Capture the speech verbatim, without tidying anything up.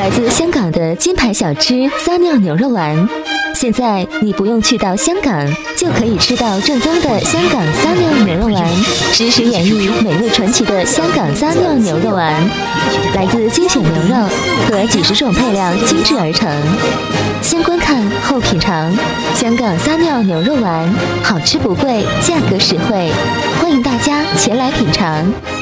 来自香港的金牌小吃撒尿牛肉丸。现在你不用去到香港，就可以吃到正宗的香港撒尿牛肉丸，实时演绎美味传奇的香港撒尿牛肉丸，来自精选牛肉和几十种配料精制而成。先观看后品尝，香港撒尿牛肉丸，好吃不贵，价格实惠，欢迎大家前来品尝。